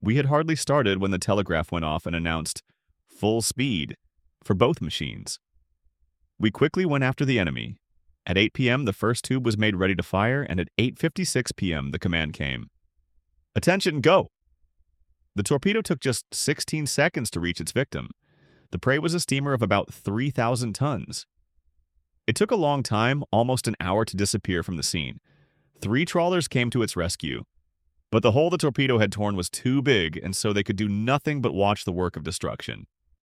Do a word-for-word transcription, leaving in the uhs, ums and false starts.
We had hardly started when the telegraph went off and announced full speed for both machines. We quickly went after the enemy. At eight p m, the first tube was made ready to fire, and at eight fifty-six p m, the command came. Attention, go! The torpedo took just sixteen seconds to reach its victim. The prey was a steamer of about three thousand tons. It took a long time, almost an hour, to disappear from the scene. Three trawlers came to its rescue. But the hole the torpedo had torn was too big, and so they could do nothing but watch the work of destruction.